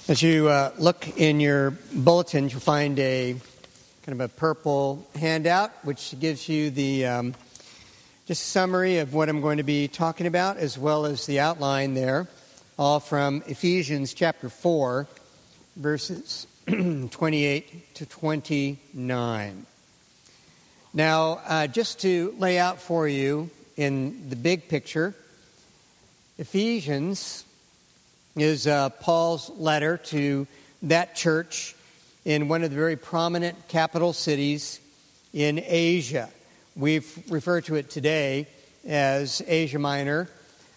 As you look in your bulletin, you'll find a kind of a purple handout, which gives you the just a summary of what I'm going to be talking about, as well as the outline there, all from Ephesians chapter 4, verses 28 to 29. Now, just to lay out for you in the big picture, Ephesians is Paul's letter to that church in one of the very prominent capital cities in Asia. We've referred to it today as Asia Minor,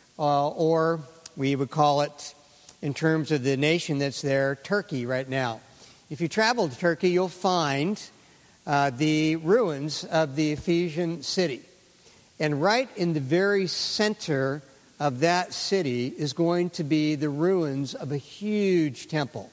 or we would call it, in terms of the nation that's there, Turkey right now. If you travel to Turkey, you'll find the ruins of the Ephesian city. And right in the very center of that city is going to be the ruins of a huge temple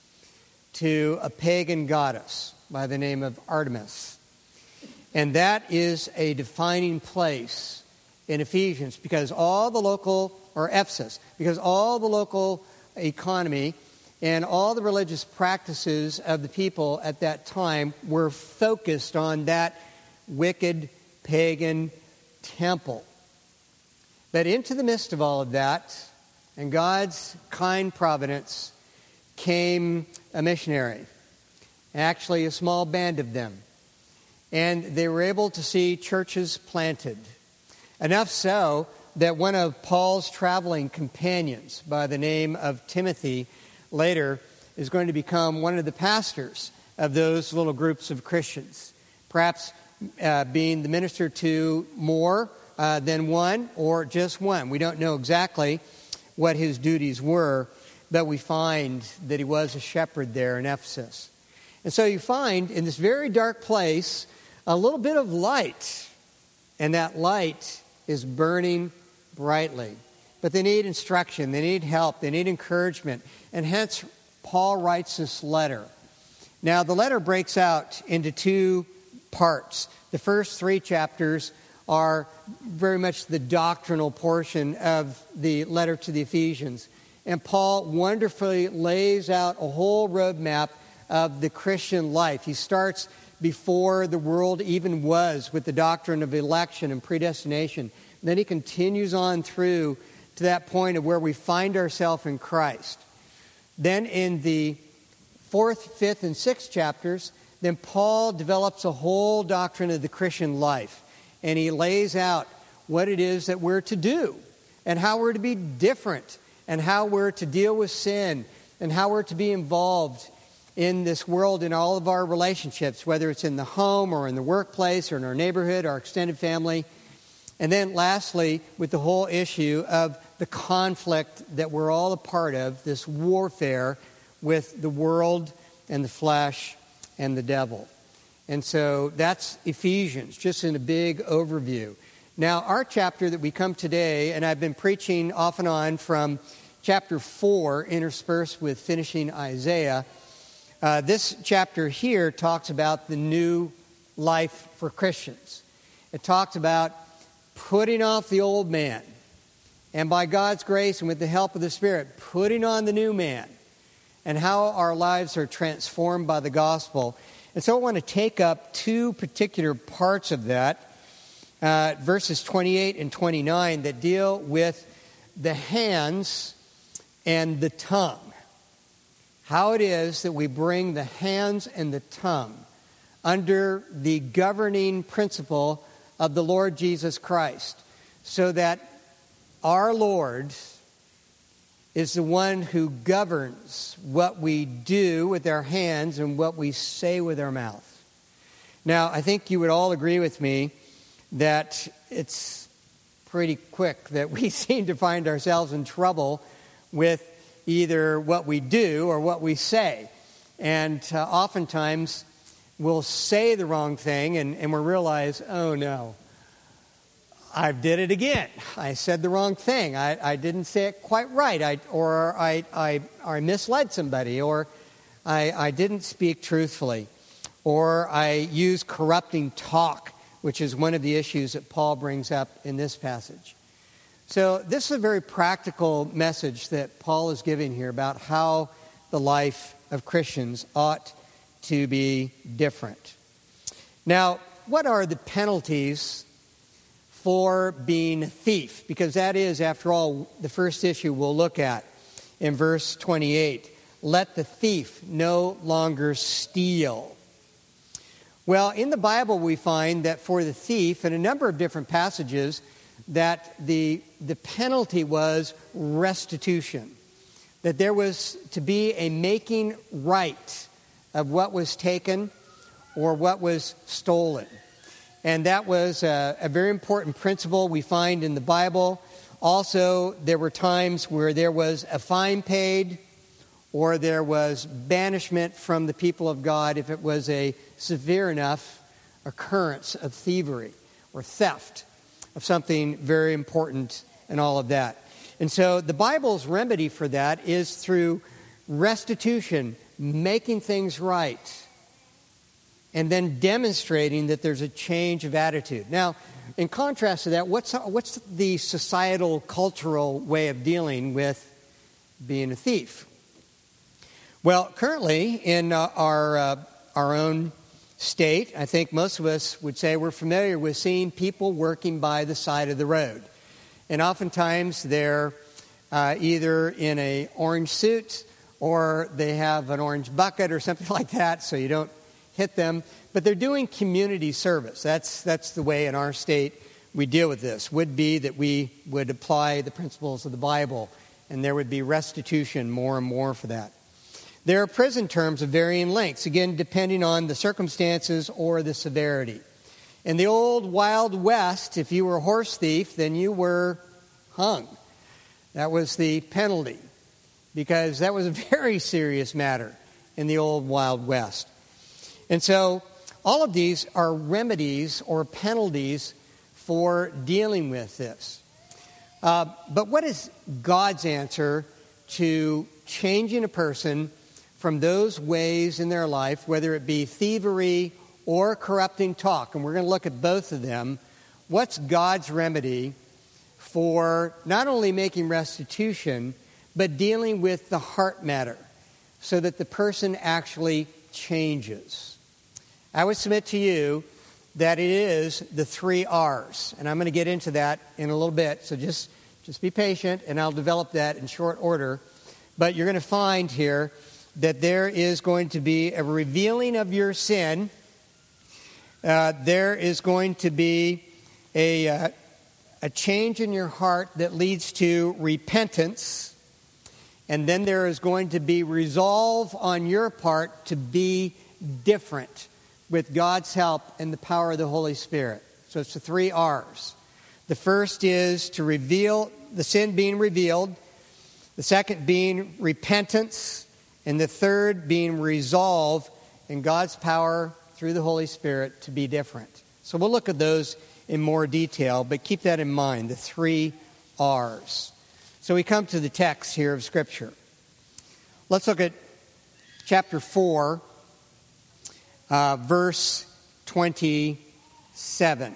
to a pagan goddess by the name of Artemis. And that is a defining place in Ephesians because all the local, or Ephesus, because all the local economy and all the religious practices of the people at that time were focused on that wicked pagan temple. But into the midst of all of that, and God's kind providence, came a missionary, actually a small band of them. And they were able to see churches planted. Enough so that one of Paul's traveling companions, by the name of Timothy, later is going to become one of the pastors of those little groups of Christians. Perhaps being the minister to more than one, or just one. We don't know exactly what his duties were, but we find that he was a shepherd there in Ephesus. And so you find in this very dark place a little bit of light, and that light is burning brightly. But they need instruction, they need help, they need encouragement, and hence Paul writes this letter. Now the letter breaks out into two parts. The first 3 chapters are very much the doctrinal portion of the letter to the Ephesians. And Paul wonderfully lays out a whole roadmap of the Christian life. He starts before the world even was with the doctrine of election and predestination. Then he continues on through to that point of where we find ourselves in Christ. Then in the 4th, 5th, and 6th chapters, then Paul develops a whole doctrine of the Christian life. And he lays out what it is that we're to do and how we're to be different and how we're to deal with sin and how we're to be involved in this world in all of our relationships, whether it's in the home or in the workplace or in our neighborhood, our extended family. And then lastly, with the whole issue of the conflict that we're all a part of, this warfare with the world and the flesh and the devil. And so that's Ephesians, just in a big overview. Now, our chapter that we come today, and I've been preaching off and on from chapter 4, interspersed with finishing Isaiah. This chapter here talks about the new life for Christians. It talks about putting off the old man, and by God's grace and with the help of the Spirit, putting on the new man, and how our lives are transformed by the gospel. And so I want to take up 2 particular parts of that, verses 28 and 29, that deal with the hands and the tongue. How it is that we bring the hands and the tongue under the governing principle of the Lord Jesus Christ, so that our Lord is the one who governs what we do with our hands and what we say with our mouth. Now, I think you would all agree with me that it's pretty quick that we seem to find ourselves in trouble with either what we do or what we say. And oftentimes we'll say the wrong thing and we'll realize, oh no, I did it again. I said the wrong thing. I didn't say it quite right. I misled somebody, or I didn't speak truthfully, or I used corrupting talk, which is one of the issues that Paul brings up in this passage. So this is a very practical message that Paul is giving here about how the life of Christians ought to be different. Now, what are the penalties for being a thief? Because that is, after all, the first issue we'll look at in verse 28. Let the thief no longer steal. Well, in the Bible we find that for the thief, in a number of different passages, that the penalty was restitution. That there was to be a making right of what was taken or what was stolen. And that was a very important principle we find in the Bible. Also, there were times where there was a fine paid or there was banishment from the people of God if it was a severe enough occurrence of thievery or theft of something very important and all of that. And so the Bible's remedy for that is through restitution, making things right, and then demonstrating that there's a change of attitude. Now, in contrast to that, what's the societal, cultural way of dealing with being a thief? Well, currently in our own state, I think most of us would say we're familiar with seeing people working by the side of the road. And oftentimes they're either in an orange suit or they have an orange bucket or something like that so you don't hit them. But they're doing community service. That's the way in our state we deal with this. Would be that we would apply the principles of the Bible and there would be restitution more and more for that. There are prison terms of varying lengths, again, depending on the circumstances or the severity. In the old Wild West, if you were a horse thief, then you were hung. That was the penalty, because that was a very serious matter in the old Wild West. And so all of these are remedies or penalties for dealing with this. But what is God's answer to changing a person from those ways in their life, whether it be thievery or corrupting talk? And we're going to look at both of them. What's God's remedy for not only making restitution, but dealing with the heart matter so that the person actually changes? I would submit to you that it is the 3 R's. And I'm going to get into that in a little bit, so just be patient, and I'll develop that in short order. But you're going to find here that there is going to be a revealing of your sin. There is going to be a change in your heart that leads to repentance. And then there is going to be resolve on your part to be different with God's help and the power of the Holy Spirit. So it's the 3 R's. The first is to reveal the sin being revealed. The second being repentance. And the third being resolve in God's power through the Holy Spirit to be different. So we'll look at those in more detail, but keep that in mind, the 3 R's. So we come to the text here of Scripture. Let's look at chapter 4, verse 28.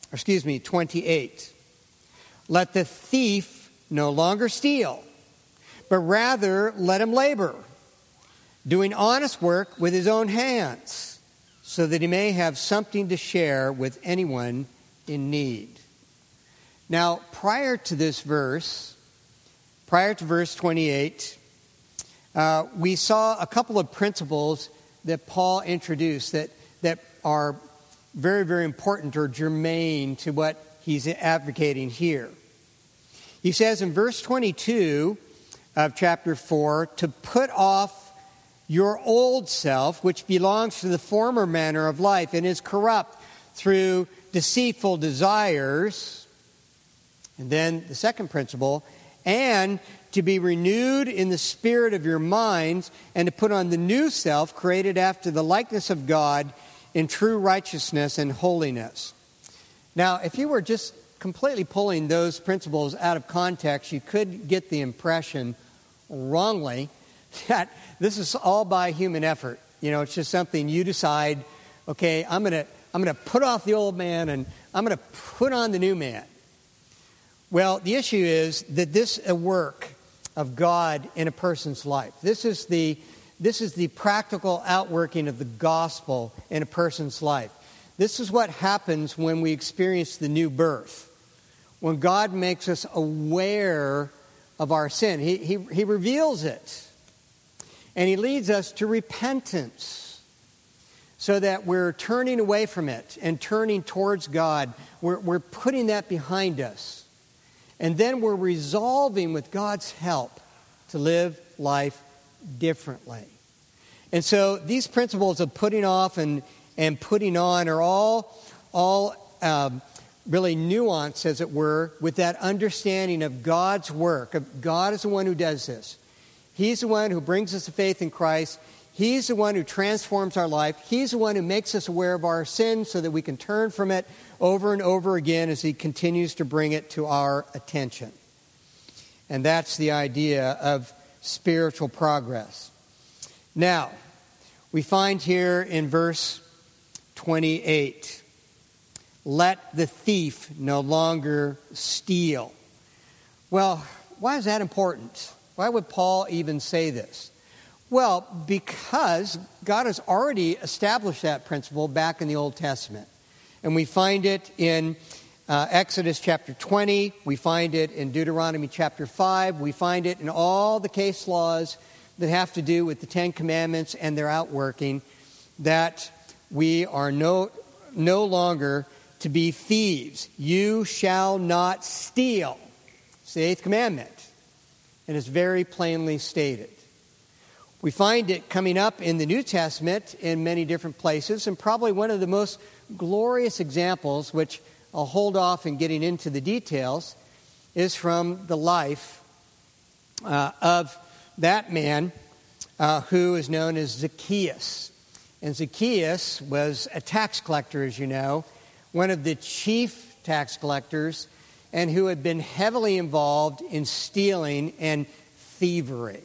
Let the thief no longer steal, but rather let him labor, doing honest work with his own hands, so that he may have something to share with anyone in need. Now, prior to verse 28, we saw a couple of principles that Paul introduced that are very, very important or germane to what he's advocating here. He says in verse 22 of chapter 4, to put off your old self, which belongs to the former manner of life and is corrupt through deceitful desires. And then the second principle, and to be renewed in the spirit of your minds, and to put on the new self, created after the likeness of God in true righteousness and holiness. Now, if you were just completely pulling those principles out of context, you could get the impression wrongly that this is all by human effort. You know, it's just something you decide, okay, I'm going to put off the old man and I'm going to put on the new man. Well, the issue is that this work of God in a person's life. This is the practical outworking of the gospel in a person's life. This is what happens when we experience the new birth. When God makes us aware of our sin, He reveals it. And He leads us to repentance so that we're turning away from it and turning towards God. We're putting that behind us. And then we're resolving with God's help to live life differently. And so these principles of putting off and putting on are all really nuanced, as it were, with that understanding of God's work. God is the one who does this. He's the one who brings us to faith in Christ. He's the one who transforms our life. He's the one who makes us aware of our sin so that we can turn from it over and over again as He continues to bring it to our attention. And that's the idea of spiritual progress. Now, we find here in verse 28, let the thief no longer steal. Well, why is that important? Why would Paul even say this? Well, because God has already established that principle back in the Old Testament. And we find it in Exodus chapter 20. We find it in Deuteronomy chapter 5. We find it in all the case laws that have to do with the Ten Commandments and their outworking, that we are no longer to be thieves. You shall not steal. It's the eighth commandment. And it's very plainly stated. We find it coming up in the New Testament in many different places, and probably one of the most glorious examples, which I'll hold off in getting into the details, is from the life of that man who is known as Zacchaeus. And Zacchaeus was a tax collector, as you know, one of the chief tax collectors, and who had been heavily involved in stealing and thievery.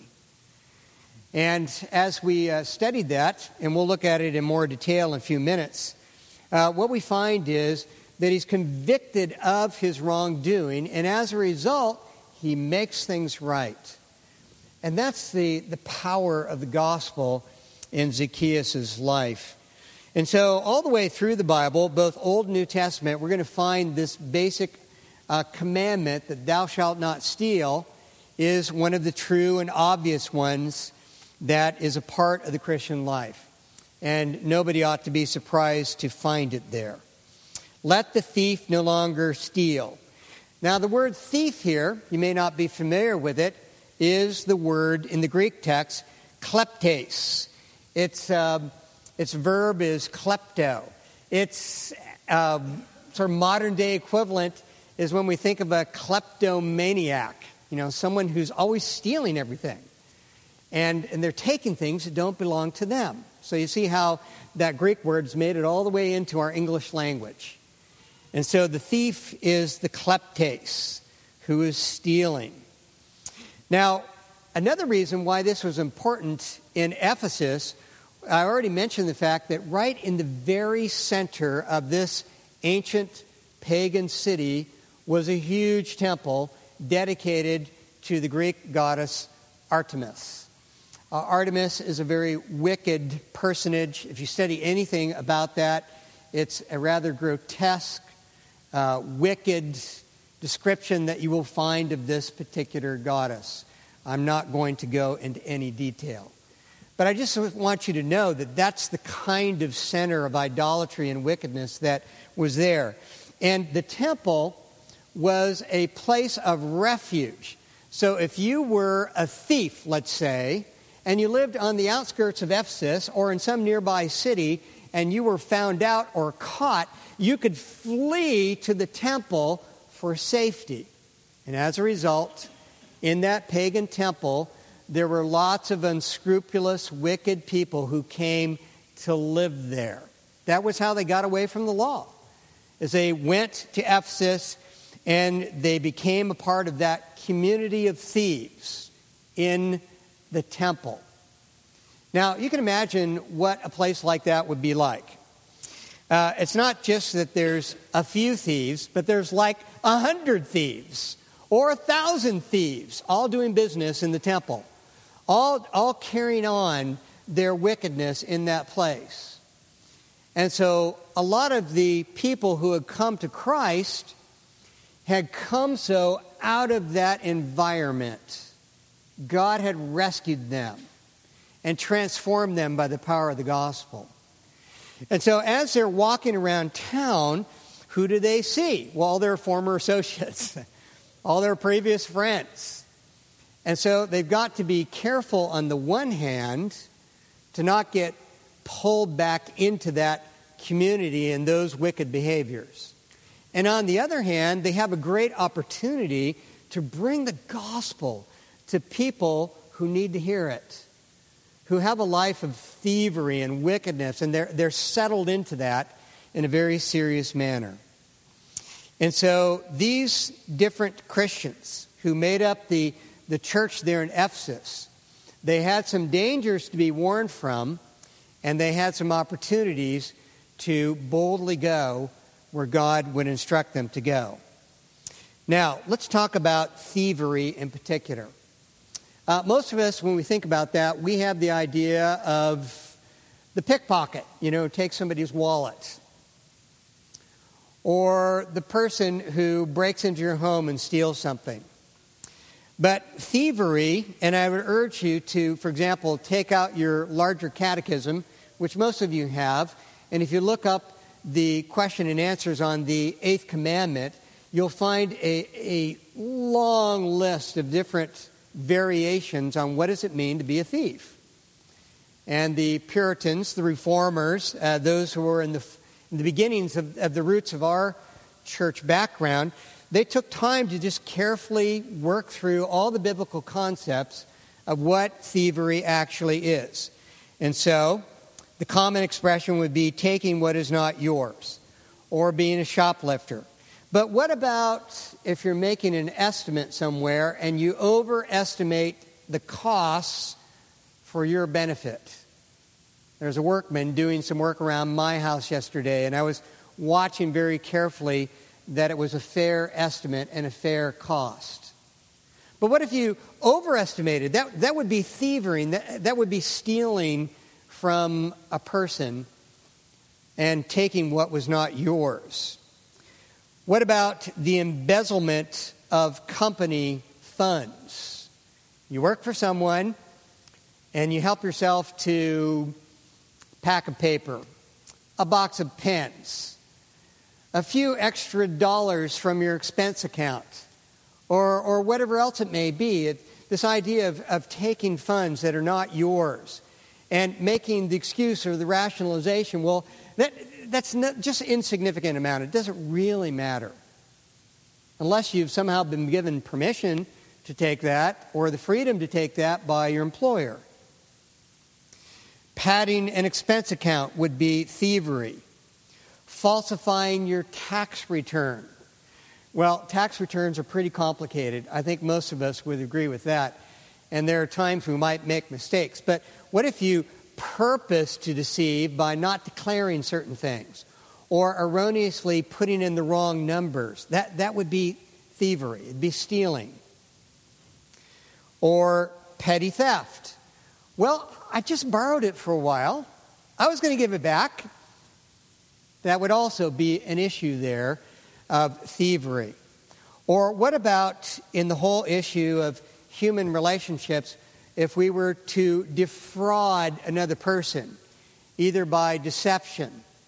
And as we studied that, and we'll look at it in more detail in a few minutes, what we find is that he's convicted of his wrongdoing, and as a result, he makes things right. And that's the power of the gospel in Zacchaeus' life. And so all the way through the Bible, both Old and New Testament, we're going to find this basic commandment that thou shalt not steal is one of the true and obvious ones that is a part of the Christian life. And nobody ought to be surprised to find it there. Let the thief no longer steal. Now, the word thief here, you may not be familiar with it, is the word in the Greek text, kleptes. Its verb is klepto. Its sort of modern-day equivalent is when we think of a kleptomaniac, someone who's always stealing everything. And they're taking things that don't belong to them. So you see how that Greek word's made it all the way into our English language. And so the thief is the kleptes, who is stealing. Now, another reason why this was important in Ephesus, I already mentioned the fact that right in the very center of this ancient pagan city was a huge temple dedicated to the Greek goddess Artemis. Artemis is a very wicked personage. If you study anything about that, it's a rather grotesque, wicked description that you will find of this particular goddess. I'm not going to go into any detail. But I just want you to know that that's the kind of center of idolatry and wickedness that was there. And the temple was a place of refuge. So if you were a thief, let's say, and you lived on the outskirts of Ephesus or in some nearby city, and you were found out or caught, you could flee to the temple for safety. And as a result, in that pagan temple, there were lots of unscrupulous, wicked people who came to live there. That was how they got away from the law. As they went to Ephesus, and they became a part of that community of thieves in the temple. Now, you can imagine what a place like that would be like. It's not just that there's a few thieves, but there's like 100 thieves, or 1,000 thieves, all doing business in the temple, all carrying on their wickedness in that place. And so a lot of the people who had come to Christ had come so out of that environment. God had rescued them and transformed them by the power of the gospel. And so as they're walking around town, who do they see? Well, their former associates, all their previous friends. And so they've got to be careful on the one hand to not get pulled back into that community and those wicked behaviors. And on the other hand, they have a great opportunity to bring the gospel to people who need to hear it, who have a life of thievery and wickedness, and they're settled into that in a very serious manner. And so these different Christians who made up the church there in Ephesus, they had some dangers to be warned from, and they had some opportunities to boldly go where God would instruct them to go. Now, let's talk about thievery in particular. Most of us, when we think about that, we have the idea of the pickpocket, take somebody's wallet. Or the person who breaks into your home and steals something. But thievery, and I would urge you to, for example, take out your larger catechism, which most of you have, and if you look up the question and answers on the 8th commandment, you'll find a long list of different variations on what does it mean to be a thief. And the Puritans, the Reformers, those who were in the beginnings of the roots of our church background, they took time to just carefully work through all the biblical concepts of what thievery actually is. And so, the common expression would be taking what is not yours, or being a shoplifter. But what about if you're making an estimate somewhere and you overestimate the costs for your benefit? There's a workman doing some work around my house yesterday, and I was watching very carefully that it was a fair estimate and a fair cost. But what if you overestimated? That would be thievery. That would be stealing from a person and taking what was not yours. What about the embezzlement of company funds? You work for someone and you help yourself to a pack of paper, a box of pens, a few extra dollars from your expense account, or whatever else it may be. This idea of taking funds that are not yours and making the excuse or the rationalization, well, that's not just an insignificant amount. It doesn't really matter. Unless you've somehow been given permission to take that or the freedom to take that by your employer. Padding an expense account would be thievery. Falsifying your tax return. Well, tax returns are pretty complicated. I think most of us would agree with that. And there are times we might make mistakes. But what if you purpose to deceive by not declaring certain things or erroneously putting in the wrong numbers? That would be thievery. It'd be stealing. Or petty theft. Well, I just borrowed it for a while. I was going to give it back. That would also be an issue there of thievery. Or what about in the whole issue of human relationships, if we were to defraud another person, either by deception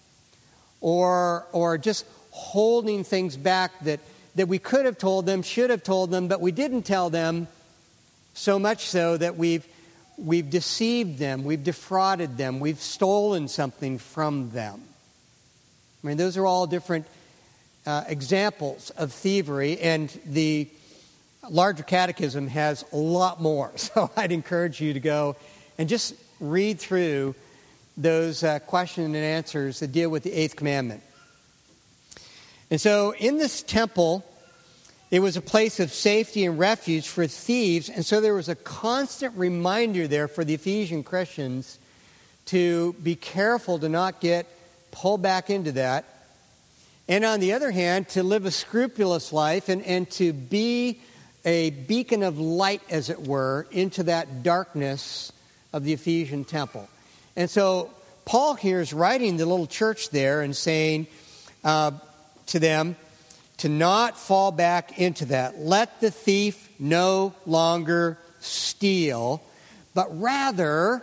or just holding things back that we could have told them, should have told them, but we didn't tell them, so much so that we've deceived them, we've defrauded them, we've stolen something from them. I mean, those are all different examples of thievery, and the larger catechism has a lot more. So I'd encourage you to go and just read through those questions and answers that deal with the 8th commandment. And so in this temple, it was a place of safety and refuge for thieves, and so there was a constant reminder there for the Ephesian Christians to be careful to not get pulled back into that. And on the other hand, to live a scrupulous life and to be a beacon of light, as it were, into that darkness of the Ephesian temple. And so Paul here is writing the little church there and saying to them to not fall back into that. Let the thief no longer steal, but rather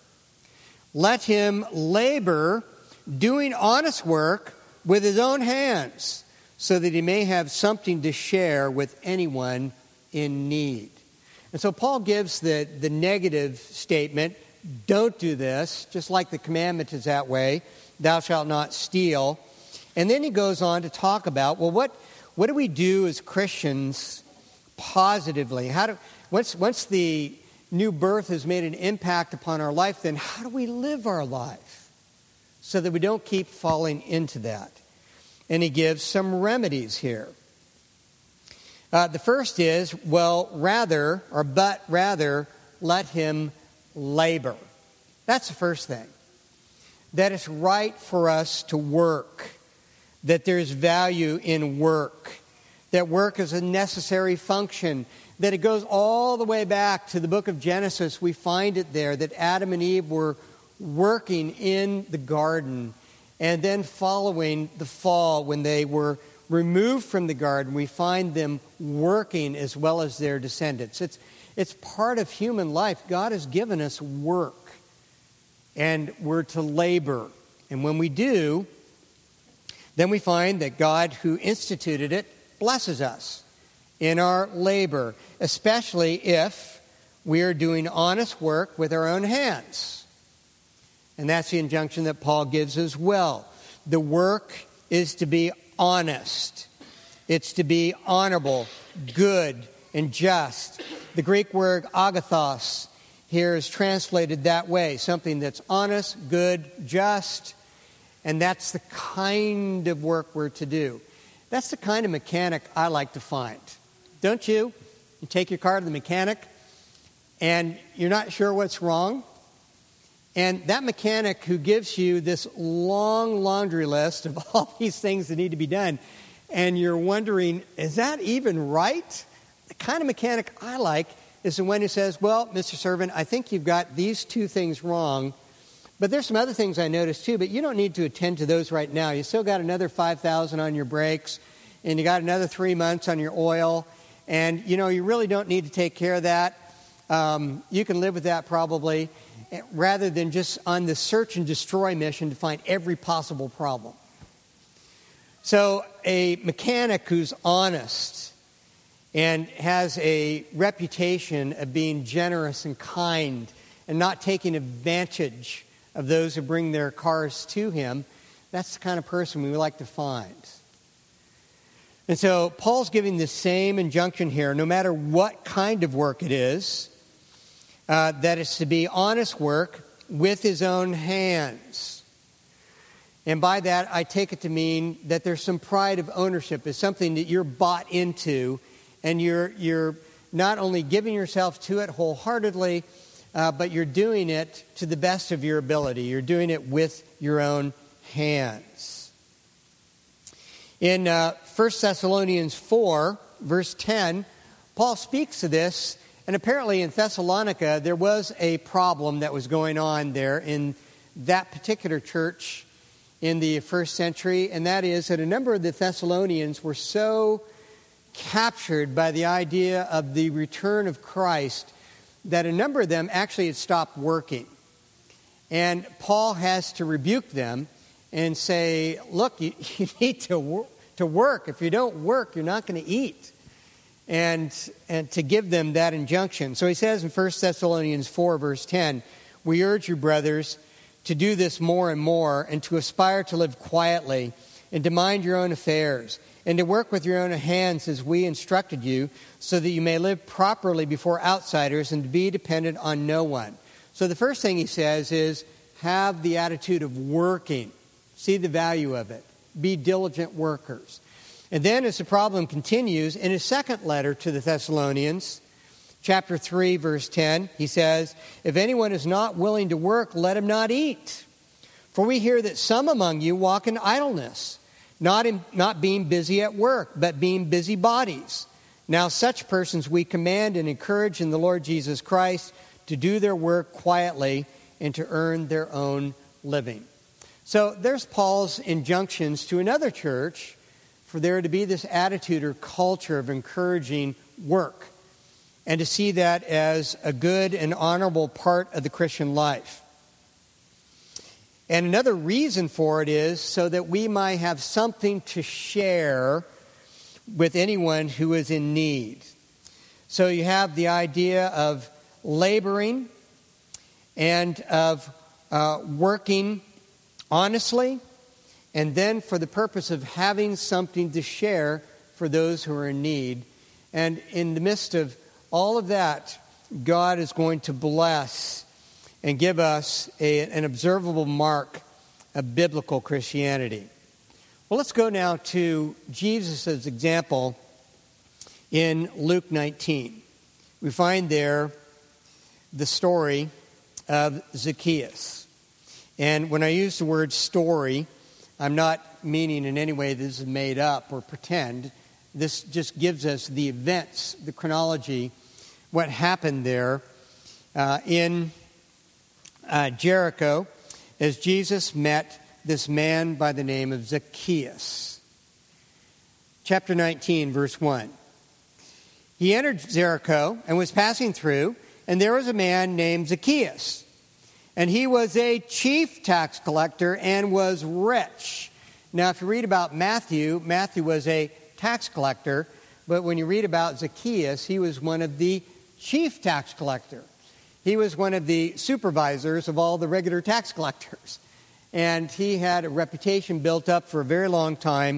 let him labor, doing honest work with his own hands, so that he may have something to share with anyone in need. And so Paul gives the negative statement, don't do this, just like the commandment is that way, thou shalt not steal. And then he goes on to talk about, well, what do we do as Christians positively? Once the new birth has made an impact upon our life, then how do we live our life so that we don't keep falling into that? And he gives some remedies here. The first is, rather, let him labor. That's the first thing. That it's right for us to work. That there's value in work. That work is a necessary function. That it goes all the way back to the book of Genesis. We find it there that Adam and Eve were working in the garden. And then following the fall, when they were removed from the garden, we find them working as well as their descendants. It's part of human life. God has given us work. And we're to labor. And when we do, then we find that God, who instituted it, blesses us in our labor, especially if we are doing honest work with our own hands. And that's the injunction that Paul gives as well. The work is to be honest. It's to be honorable, good, and just. The Greek word agathos here is translated that way. Something that's honest, good, just. And that's the kind of work we're to do. That's the kind of mechanic I like to find. Don't you? You take your car to the mechanic and you're not sure what's wrong. And that mechanic who gives you this long laundry list of all these things that need to be done, and you're wondering, is that even right? The kind of mechanic I like is the one who says, well, Mr. Servant, I think you've got these two things wrong, but there's some other things I noticed too, but you don't need to attend to those right now. You still got another $5,000 on your brakes, and you got another 3 months on your oil, and you really don't need to take care of that. You can live with that probably, rather than just on the search and destroy mission to find every possible problem. So a mechanic who's honest and has a reputation of being generous and kind and not taking advantage of those who bring their cars to him, that's the kind of person we like to find. And so Paul's giving the same injunction here, no matter what kind of work it is, that is to be honest work with his own hands. And by that, I take it to mean that there's some pride of ownership. It's something that you're bought into, and you're not only giving yourself to it wholeheartedly, but you're doing it to the best of your ability. You're doing it with your own hands. In 1 Thessalonians 4, verse 10, Paul speaks to this. And apparently in Thessalonica, there was a problem that was going on there in that particular church in the first century. And that is that a number of the Thessalonians were so captured by the idea of the return of Christ that a number of them actually had stopped working. And Paul has to rebuke them and say, look, you need to work. If you don't work, you're not going to eat. And to give them that injunction. So he says in 1 Thessalonians 4, verse 10, we urge you, brothers, to do this more and more, and to aspire to live quietly, and to mind your own affairs, and to work with your own hands as we instructed you, so that you may live properly before outsiders and to be dependent on no one. So the first thing he says is, have the attitude of working. See the value of it. Be diligent workers. And then as the problem continues, in his second letter to the Thessalonians, chapter 3, verse 10, he says, if anyone is not willing to work, let him not eat. For we hear that some among you walk in idleness, not being busy at work, but being busybodies. Now such persons we command and encourage in the Lord Jesus Christ to do their work quietly and to earn their own living. So there's Paul's injunctions to another church for there to be this attitude or culture of encouraging work and to see that as a good and honorable part of the Christian life. And another reason for it is so that we might have something to share with anyone who is in need. So you have the idea of laboring and of working honestly, and then for the purpose of having something to share for those who are in need. And in the midst of all of that, God is going to bless and give us an observable mark of biblical Christianity. Well, let's go now to Jesus' example in Luke 19. We find there the story of Zacchaeus. And when I use the word story, I'm not meaning in any way this is made up or pretend. This just gives us the events, the chronology, what happened there in Jericho as Jesus met this man by the name of Zacchaeus. Chapter 19, verse 1. He entered Jericho and was passing through, and there was a man named Zacchaeus. And he was a chief tax collector and was rich. Now, if you read about Matthew was a tax collector, but when you read about Zacchaeus, he was one of the chief tax collector. He was one of the supervisors of all the regular tax collectors. And he had a reputation built up for a very long time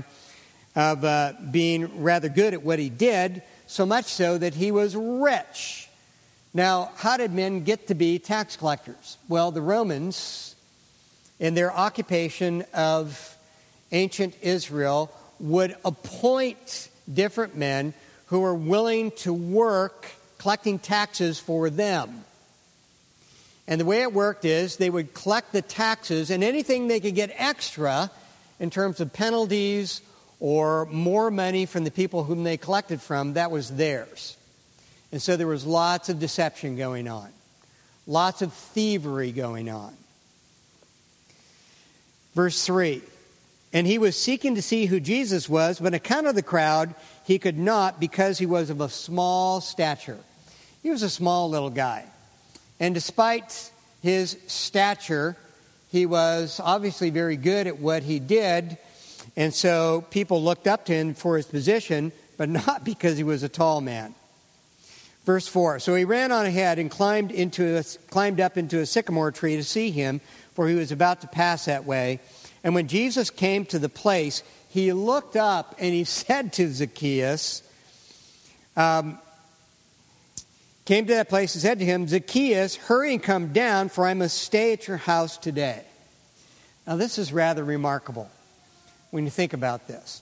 of being rather good at what he did, so much so that he was rich. Now, how did men get to be tax collectors? Well, the Romans, in their occupation of ancient Israel, would appoint different men who were willing to work collecting taxes for them. And the way it worked is they would collect the taxes, and anything they could get extra in terms of penalties or more money from the people whom they collected from, that was theirs. And so there was lots of deception going on, lots of thievery going on. Verse 3, and he was seeking to see who Jesus was, but on account of the crowd, he could not because he was of a small stature. He was a small little guy. And despite his stature, he was obviously very good at what he did. And so people looked up to him for his position, but not because he was a tall man. Verse 4, so he ran on ahead and climbed up into a sycamore tree to see him, for he was about to pass that way. And when Jesus came to the place, he looked up and he said to Zacchaeus, came to that place and said to him, Zacchaeus, hurry and come down, for I must stay at your house today. Now this is rather remarkable when you think about this.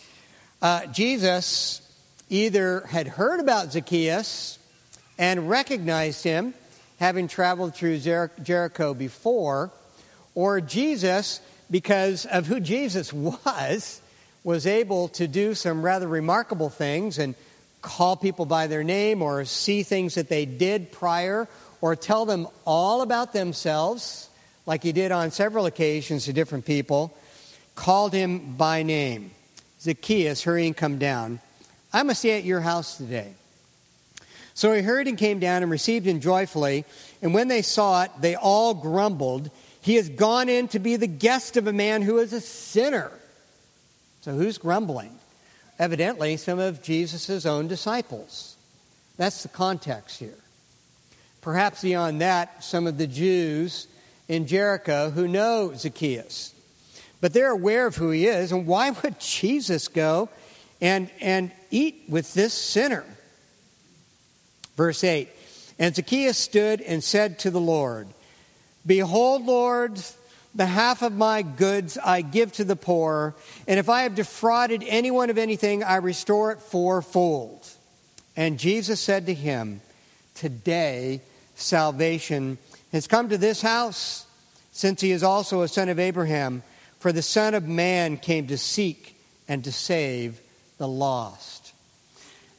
Jesus either had heard about Zacchaeus and recognized him, having traveled through Jericho before, or Jesus, because of who Jesus was able to do some rather remarkable things and call people by their name or see things that they did prior or tell them all about themselves, like he did on several occasions to different people, called him by name. Zacchaeus, hurry and come down. I must stay at your house today. So he hurried and came down and received him joyfully. And when they saw it, they all grumbled. He has gone in to be the guest of a man who is a sinner. So who's grumbling? Evidently, some of Jesus' own disciples. That's the context here. Perhaps beyond that, some of the Jews in Jericho who know Zacchaeus. But they're aware of who he is. And why would Jesus go and eat with this sinner? Verse 8, and Zacchaeus stood and said to the Lord, Behold, Lord, the half of my goods I give to the poor, and if I have defrauded anyone of anything, I restore it fourfold. And Jesus said to him, Today salvation has come to this house, since he is also a son of Abraham. For the Son of Man came to seek and to save the lost.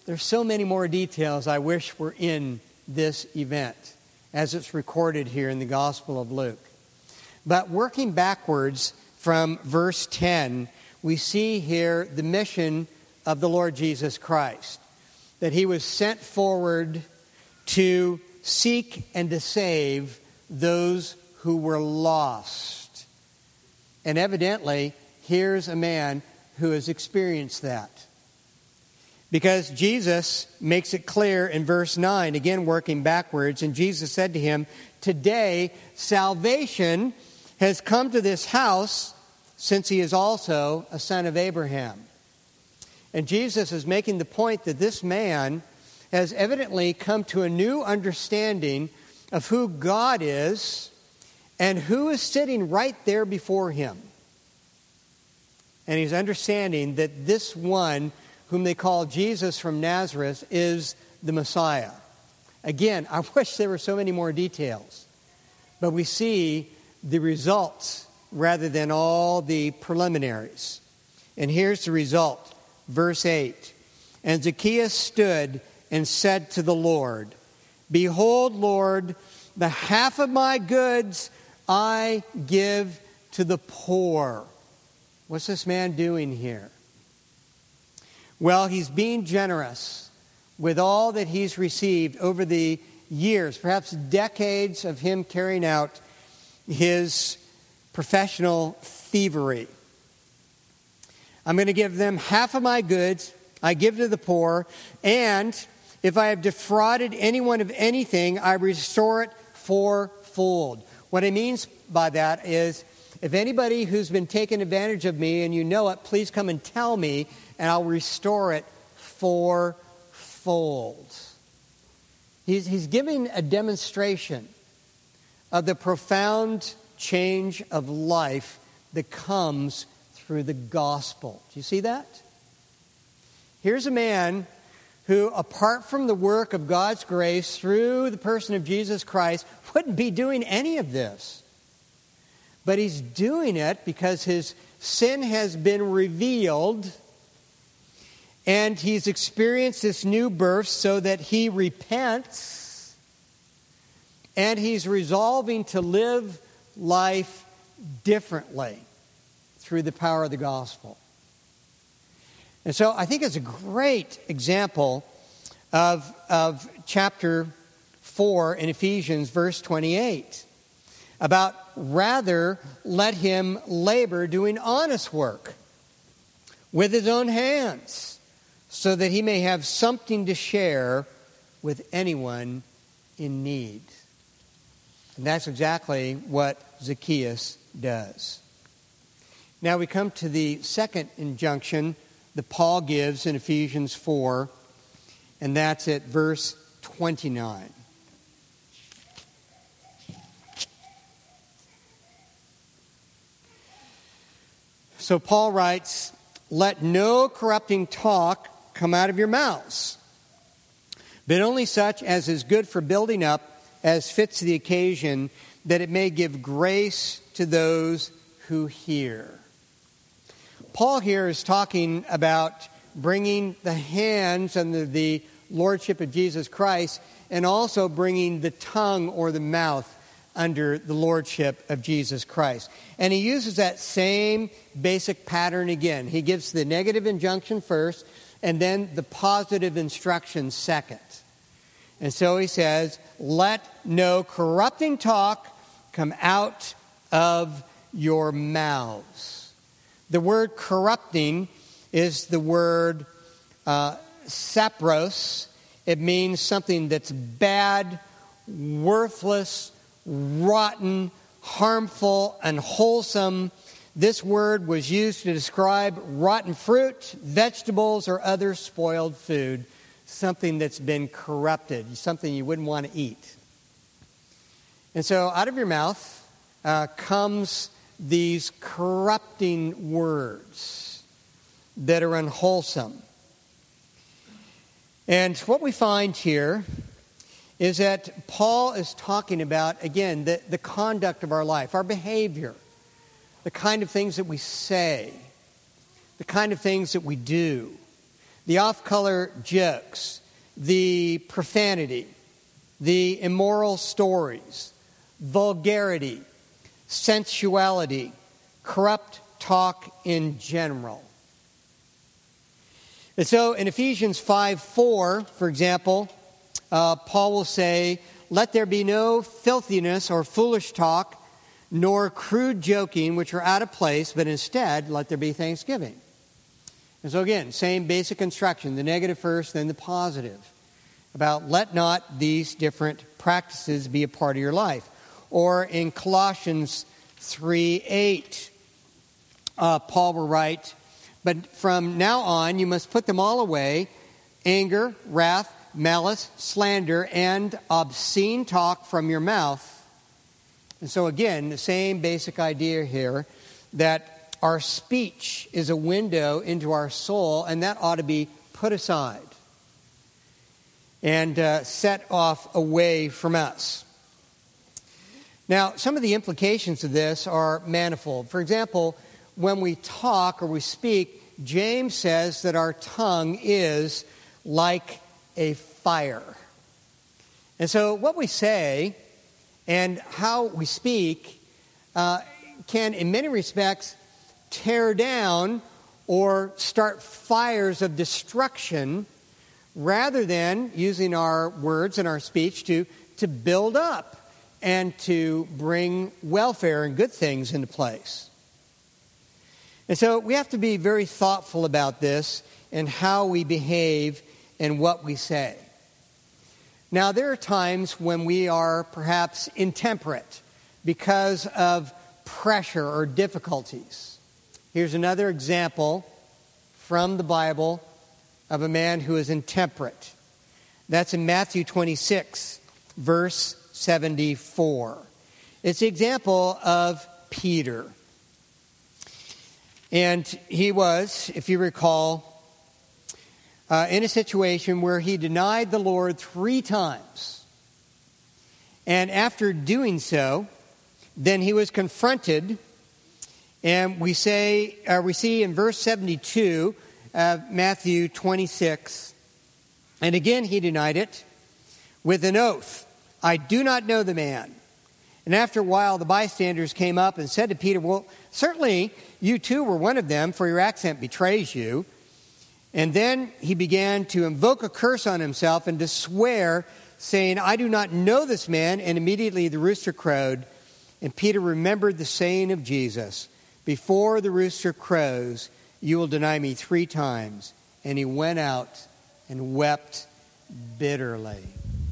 there's so many more details I wish were in this event as it's recorded here in the Gospel of Luke. But working backwards from verse 10, we see here the mission of the Lord Jesus Christ, that he was sent forward to seek and to save those who were lost. And evidently, here's a man who has experienced that. Because Jesus makes it clear in verse 9, again working backwards, and Jesus said to him, "Today salvation has come to this house, since he is also a son of Abraham." And Jesus is making the point that this man has evidently come to a new understanding of who God is and who is sitting right there before him. And he's understanding that this one, whom they call Jesus from Nazareth, is the Messiah. Again, I wish there were so many more details, but we see the results rather than all the preliminaries. And here's the result. Verse 8, "And Zacchaeus stood and said to the Lord, 'Behold, Lord, the half of my goods I give to the poor.'" What's this man doing here? Well, he's being generous with all that he's received over the years, perhaps decades of him carrying out his professional thievery. "I'm going to give them half of my goods, I give to the poor, and if I have defrauded anyone of anything, I restore it fourfold." What he means by that is, if anybody who's been taking advantage of me and you know it, please come and tell me, and I'll restore it fourfold. He's giving a demonstration of the profound change of life that comes through the gospel. Do you see that? Here's a man who, apart from the work of God's grace through the person of Jesus Christ, wouldn't be doing any of this. But he's doing it because his sin has been revealed, and he's experienced this new birth so that he repents, and he's resolving to live life differently through the power of the gospel. And so I think it's a great example of chapter 4 in Ephesians, verse 28, about rather let him labor doing honest work with his own hands, so that he may have something to share with anyone in need. And that's exactly what Zacchaeus does. Now we come to the second injunction that Paul gives in Ephesians 4, and that's at verse 29. So Paul writes, "Let no corrupting talk come out of your mouths, but only such as is good for building up, as fits the occasion, that it may give grace to those who hear." Paul here is talking about bringing the hands under the lordship of Jesus Christ, and also bringing the tongue or the mouth under the lordship of Jesus Christ. And he uses that same basic pattern again. He gives the negative injunction first, and then the positive instruction second. And so he says, "Let no corrupting talk come out of your mouths." The word corrupting is the word sapros. It means something that's bad, worthless, rotten, harmful, unwholesome. This word was used to describe rotten fruit, vegetables, or other spoiled food, something that's been corrupted, something you wouldn't want to eat. And so out of your mouth comes these corrupting words that are unwholesome. And what we find here is that Paul is talking about, again, the conduct of our life, our behavior, the kind of things that we say, the kind of things that we do, the off-color jokes, the profanity, the immoral stories, vulgarity, sensuality, corrupt talk in general. And so in Ephesians 5:4, for example, Paul will say, "Let there be no filthiness or foolish talk, nor crude joking, which are out of place, but instead let there be thanksgiving." And so again, same basic instruction, the negative first, then the positive, about let not these different practices be a part of your life. Or in Colossians 3:8, Paul will write, "But from now on you must put them all away, anger, wrath, malice, slander, and obscene talk from your mouth." And so again, the same basic idea here, that our speech is a window into our soul, and that ought to be put aside and set off away from us. Now, some of the implications of this are manifold. For example, when we talk or we speak, James says that our tongue is like a fire. And so what we say and how we speak can, in many respects, tear down or start fires of destruction rather than using our words and our speech to build up and to bring welfare and good things into place. And so we have to be very thoughtful about this and how we behave and what we say. Now, there are times when we are perhaps intemperate because of pressure or difficulties. Here's another example from the Bible of a man who is intemperate. That's in Matthew 26, verse 74. It's the example of Peter. And he was, if you recall, in a situation where he denied the Lord 3 times. And after doing so, then he was confronted. And we see in verse 72 of Matthew 26, "And again he denied it with an oath, 'I do not know the man.' And after a while the bystanders came up and said to Peter, 'Well, certainly you too were one of them, for your accent betrays you.' And then he began to invoke a curse on himself and to swear, saying, 'I do not know this man.' And immediately the rooster crowed. And Peter remembered the saying of Jesus, 'Before the rooster crows, you will deny me 3 times.' And he went out and wept bitterly."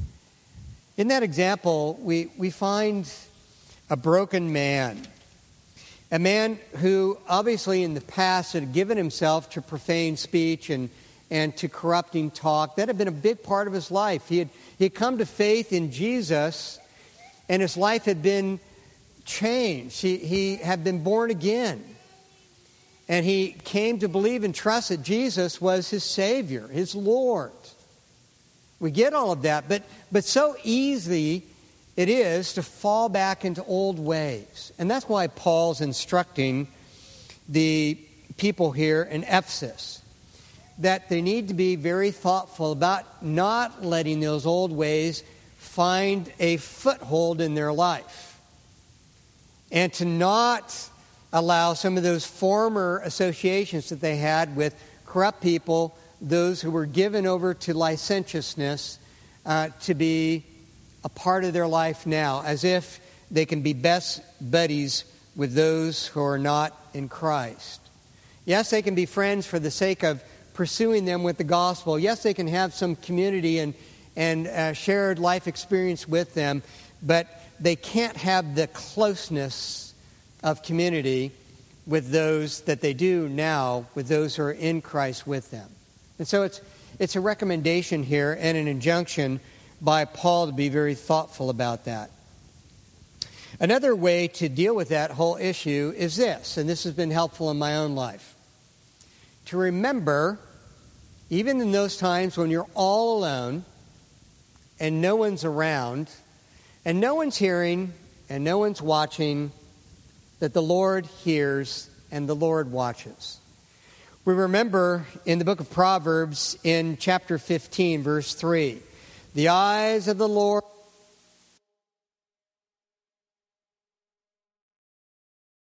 In that example, we find a broken man. A man who obviously in the past had given himself to profane speech and to corrupting talk. That had been a big part of his life. He had come to faith in Jesus, and his life had been changed. He had been born again. And he came to believe and trust that Jesus was his Savior, his Lord. We get all of that, but so easy it is to fall back into old ways. And that's why Paul's instructing the people here in Ephesus that they need to be very thoughtful about not letting those old ways find a foothold in their life, and to not allow some of those former associations that they had with corrupt people, those who were given over to licentiousness, to be a part of their life now, as if they can be best buddies with those who are not in Christ. Yes, they can be friends for the sake of pursuing them with the gospel. Yes, they can have some community and shared life experience with them, but they can't have the closeness of community with those that they do now, with those who are in Christ with them. And so it's a recommendation here and an injunction by Paul to be very thoughtful about that. Another way to deal with that whole issue is this, and this has been helpful in my own life. To remember, even in those times when you're all alone and no one's around and no one's hearing and no one's watching, that the Lord hears and the Lord watches. We remember in the book of Proverbs in chapter 15, verse 3, the eyes of the Lord